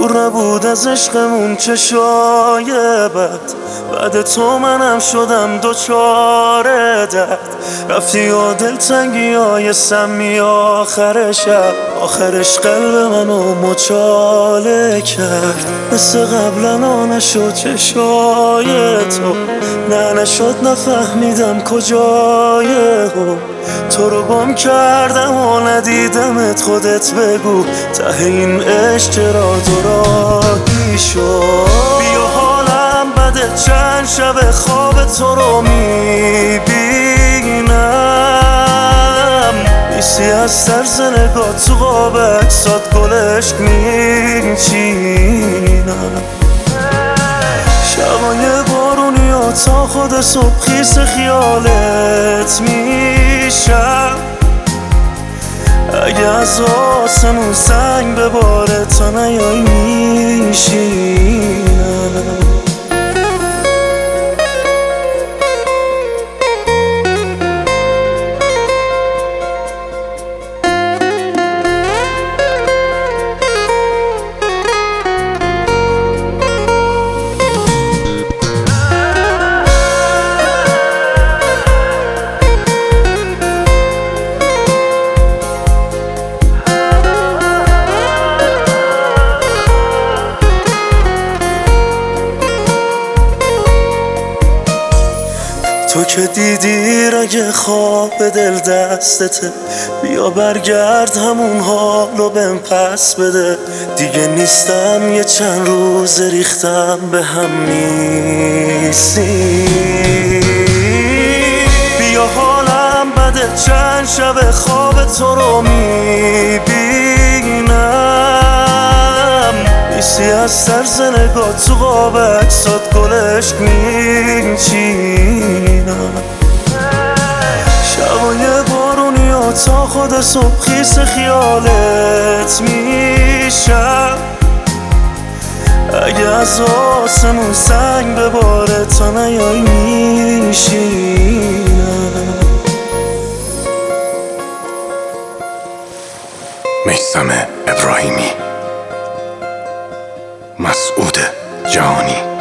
دور نبود از عشقمون چشای بد، بعد تو منم شدم دوچار درد. رفتی و دلتنگی های سمی آخر شب، آخرش قلب منو مچاله کرد. مثل قبلا نشد چشای تو، نه نشد نفهمیدم کجای هم. تو رو گم کردم و ندیدمت، خودت بگو ته این عشق چرا دوراهی شد. بیا حالم بده، چند شب خواب تو رو میبینم، نیستی از طرز نگاه تو قاب عکسات گل عشق میچینم. شبای بارونی و تا خود صبح خیس خیالت میشم. اگه از آسمون سنگ بباره تا نیایی میشینم. تو که دیدی رگ خواب دل دستته، بیا برگرد همون حالو بهم پس بده. دیگه نیستم یه چند روز ریختم به هم نیستی. بیا حالم بده، چند شب خواب تو رو میبینم، نیستی از طرز نگاه تو قاب عکسات گل عشق میچینم. شبای بارونی و تا خود صبح خیس خیالت میشم. اگه از آسمون سنگ بباره تا نیایی میشینم. میثم ابراهیمی، مسعود جهانی.